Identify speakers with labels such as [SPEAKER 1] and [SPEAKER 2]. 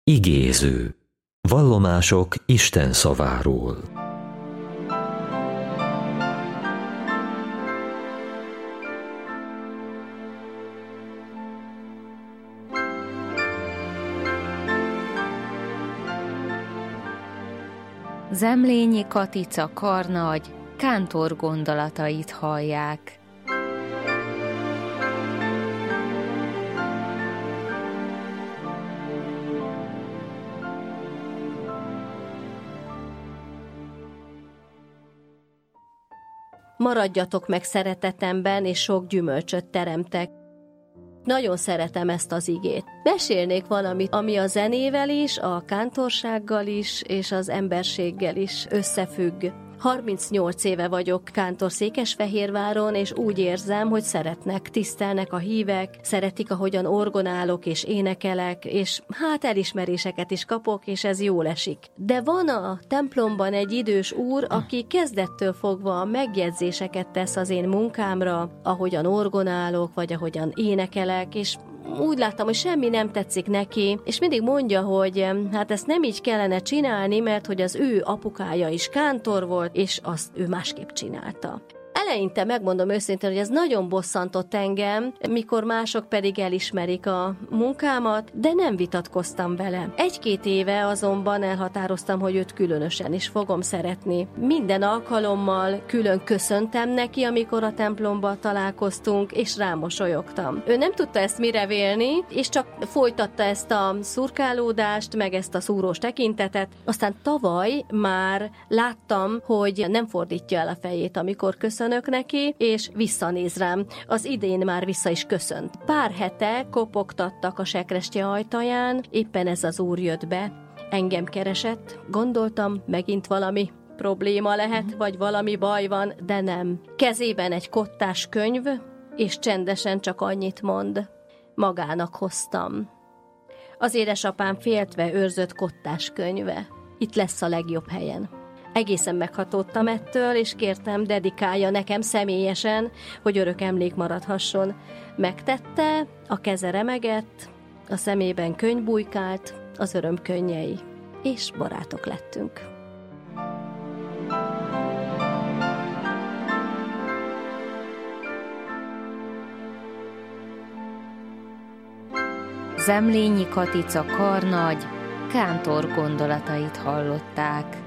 [SPEAKER 1] Igéző. Vallomások Isten szaváról.
[SPEAKER 2] Zemlényi Katica karnagy kántor gondolatait hallják.
[SPEAKER 3] Maradjatok meg szeretetemben, és sok gyümölcsöt teremtek. Nagyon szeretem ezt az igét. Mesélnék valamit, ami a zenével is, a kántorsággal is, és az emberséggel is összefügg. 38 éve vagyok kántor Székesfehérváron, és úgy érzem, hogy szeretnek, tisztelnek a hívek, szeretik, ahogyan orgonálok és énekelek, és hát elismeréseket is kapok, és ez jól esik. De van a templomban egy idős úr, aki kezdettől fogva megjegyzéseket tesz az én munkámra, ahogyan orgonálok, vagy ahogyan énekelek, és úgy láttam, hogy semmi nem tetszik neki, és mindig mondja, hogy hát ezt nem így kellene csinálni, mert hogy az ő apukája is kántor volt, és azt ő másképp csinálta. Eleinte megmondom őszintén, hogy ez nagyon bosszantott engem, mikor mások pedig elismerik a munkámat, de nem vitatkoztam vele. 1-2 éve azonban elhatároztam, hogy őt különösen is fogom szeretni. Minden alkalommal külön köszöntem neki, amikor a templomba találkoztunk, és rámosolyogtam. Ő nem tudta ezt mire vélni, és csak folytatta ezt a szurkálódást, meg ezt a szúrós tekintetet. Aztán tavaly már láttam, hogy nem fordítja el a fejét, amikor köszönök neki, és visszanéz rám. Az idén már vissza is köszönt. Pár hete kopogtattak a sekrestye ajtaján, éppen ez az úr jött be. Engem keresett, gondoltam, megint valami probléma lehet, vagy valami baj van, de nem. Kezében egy kottás könyv, és csendesen csak annyit mond: magának hoztam. Az édesapám féltve őrzött kottás könyve. Itt lesz a legjobb helyen. Egészen meghatódtam ettől, és kértem, dedikálja nekem személyesen, hogy örök emlék maradhasson. Megtette, a keze remegett, a szemében könny bujkált, az öröm könnyei, és barátok lettünk.
[SPEAKER 2] Zemlényi Katica karnagy kántor gondolatait hallották.